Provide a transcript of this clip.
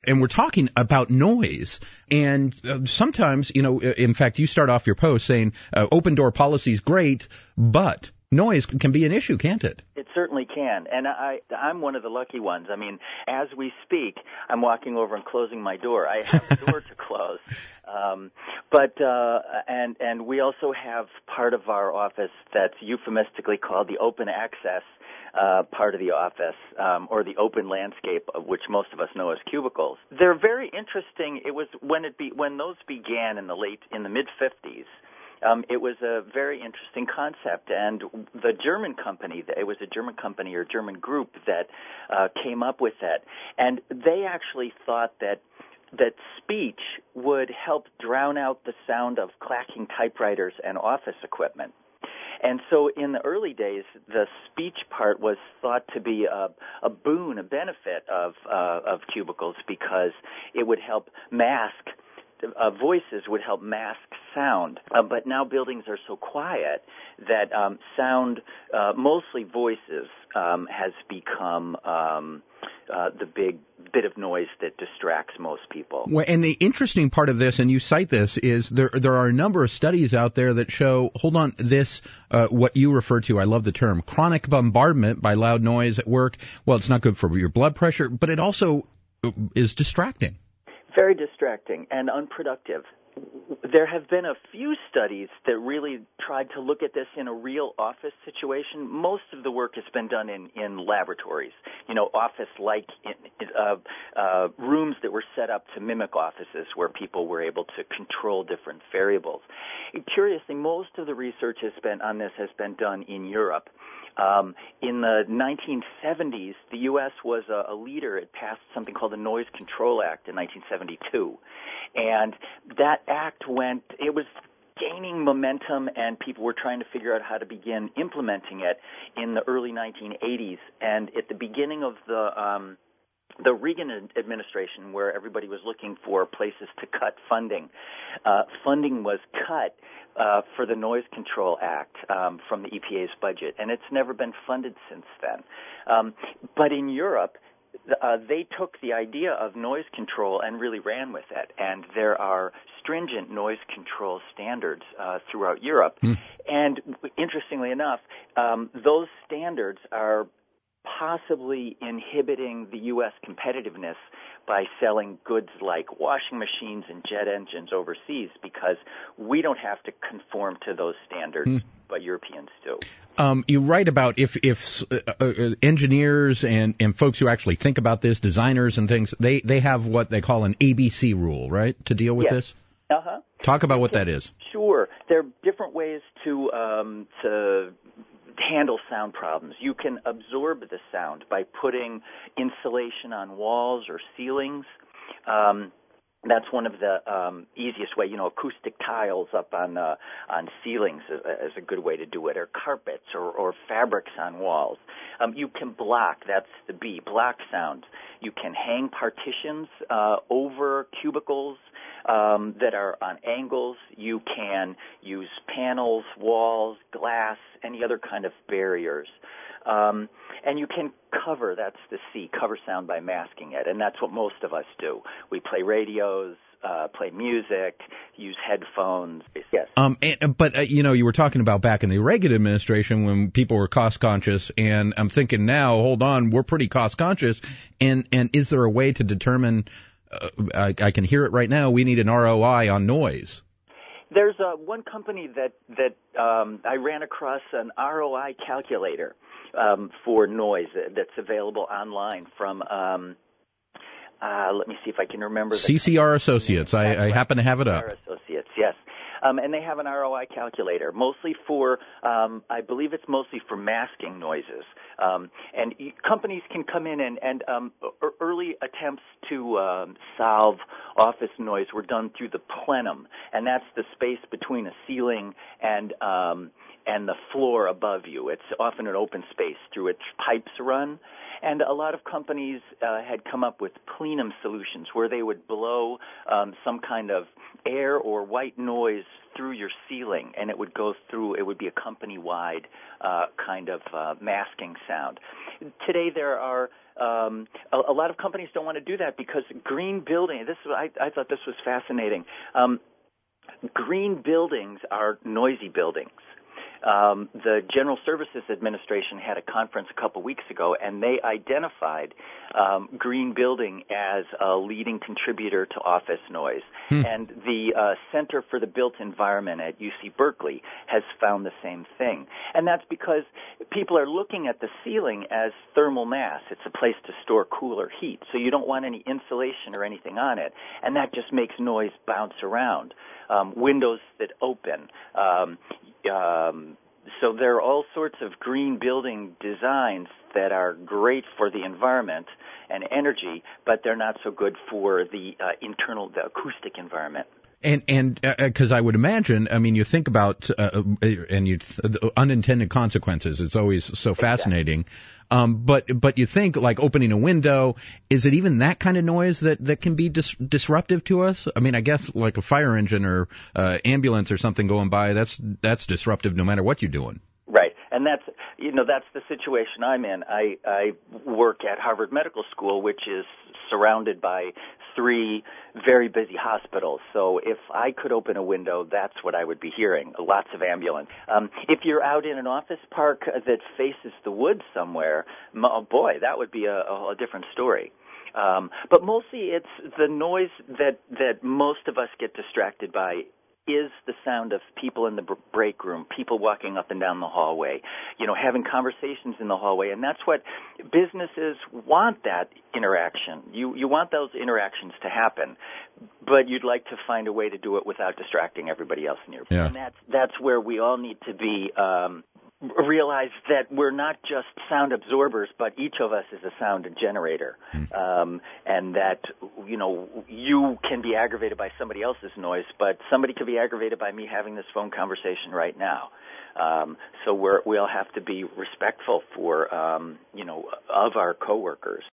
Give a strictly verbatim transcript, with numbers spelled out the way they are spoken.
and we're talking about noise. And uh, sometimes, you know, in fact, you start off your post saying uh, open door policy is great, but noise can be an issue, can't it? It certainly can, and I, I'm one of the lucky ones. I mean, as we speak, I'm walking over and closing my door. I have a door to close, um, but uh, and and we also have part of our office that's euphemistically called the open access uh, part of the office, um, or the open landscape, of which most of us know as cubicles. They're very interesting. It was when it be when those began in the late in the mid fifties. Um, it was a very interesting concept, and the German company, it was a German company or German group that uh, came up with that, and they actually thought that that speech would help drown out the sound of clacking typewriters and office equipment. And so in the early days, the speech part was thought to be a, a boon, a benefit of, uh, of cubicles, because it would help mask Uh, voices would help mask sound, uh, but now buildings are so quiet that um, sound, uh, mostly voices, um, has become um, uh, the big bit of noise that distracts most people. Well, and the interesting part of this, and you cite this, is there there are a number of studies out there that show, hold on, this, uh, what you refer to, I love the term, chronic bombardment by loud noise at work. Well, it's not good for your blood pressure, but it also is distracting. Very distracting and unproductive. There have been a few studies that really tried to look at this in a real office situation. Most of the work has been done in, in laboratories, you know, office-like uh, uh, rooms that were set up to mimic offices where people were able to control different variables. Curiously, most of the research has been on this has been done in Europe. Um, in the nineteen seventies, the U S was a, a leader. It passed something called the Noise Control Act in nineteen seventy-two. And that act went, it was gaining momentum, and people were trying to figure out how to begin implementing it in the early nineteen eighties. And at the beginning of the um, the Reagan administration, where everybody was looking for places to cut funding, uh, funding was cut uh, for the Noise Control Act um, from the E P A's budget, and it's never been funded since then. Um, but in Europe, uh, they took the idea of noise control and really ran with it, and there are stringent noise control standards uh, throughout Europe. Mm. And interestingly enough, um, those standards are possibly inhibiting the U S competitiveness by selling goods like washing machines and jet engines overseas, because we don't have to conform to those standards, hmm. but Europeans do. Um, you write about if if uh, uh, engineers and, and folks who actually think about this, designers and things, they, they have what they call an A B C rule, right, to deal with yes. this? Uh-huh. Talk about what that is. Sure. There are different ways to um, to handle sound problems. You can absorb the sound by putting insulation on walls or ceilings. Um, that's one of the um, easiest way. You know, acoustic tiles up on uh, on ceilings is, is a good way to do it, or carpets or, or fabrics on walls. Um, you can block. That's the B. Block sound. You can hang partitions uh, over cubicles um, that are on angles. You can use panels, walls, glass, any other kind of barriers. Um, and you can cover, that's the C, cover sound by masking it, and that's what most of us do. We play radios, uh, play music, use headphones. Yes. Um, and, but, uh, you know, you were talking about back in the Reagan administration when people were cost-conscious, and I'm thinking now, hold on, we're pretty cost-conscious, and, and is there a way to determine, uh, I, I can hear it right now, we need an R O I on noise? There's uh, one company that, that um, I ran across an R O I calculator um, for noise that's available online from, um, uh, let me see if I can remember. The C C R Associates. I, I happen to have it up. C C R Associates, yes. Um, and they have an R O I calculator, mostly for, um, I believe it's mostly for masking noises. Um, and e- companies can come in and, and um, er- early attempts to um, solve office noise were done through the plenum, and that's the space between a ceiling and um, and the floor above you. It's often an open space through which pipes run. And a lot of companies uh, had come up with plenum solutions where they would blow um, some kind of air or white noise through your ceiling, and it would go through, it would be a company-wide uh, kind of uh, masking sound. Today there are Um, a, a lot of companies don't want to do that because green building. This I, I thought this was fascinating. Um, green buildings are noisy buildings. Um, the General Services Administration had a conference a couple weeks ago, and they identified um, green building as a leading contributor to office noise. Hmm. And the uh, Center for the Built Environment at U C Berkeley has found the same thing. And that's because people are looking at the ceiling as thermal mass. It's a place to store cooler heat, so you don't want any insulation or anything on it. And that just makes noise bounce around. Um, windows that open. Um, Um, so there are all sorts of green building designs that are great for the environment and energy, but they're not so good for the uh, internal, the acoustic environment. And and because uh, I would imagine, I mean, you think about uh, and you th- unintended consequences. It's always so fascinating. Exactly. Um, but but you think like opening a window, is it even that kind of noise that, that can be dis- disruptive to us? I mean, I guess like a fire engine or uh, ambulance or something going by, that's that's disruptive no matter what you're doing. Right, and that's you know that's the situation I'm in. I I work at Harvard Medical School, which is surrounded by three very busy hospitals. So if I could open a window, that's what I would be hearing, lots of ambulance. Um, if you're out in an office park that faces the woods somewhere, oh boy, that would be a, a different story. Um, but mostly it's the noise that, that most of us get distracted by is the sound of people in the break room, people walking up and down the hallway, you know, having conversations in the hallway. And that's what businesses want, that interaction. You you want those interactions to happen, but you'd like to find a way to do it without distracting everybody else in your yeah. And that's, that's where we all need to be um, realize that we're not just sound absorbers, but each of us is a sound generator, mm. um, and that, you know, you can be aggravated by somebody else's noise, but somebody could be aggravated by me having this phone conversation right now. Um, so we're, we all have to be respectful for, um, you know, of our coworkers.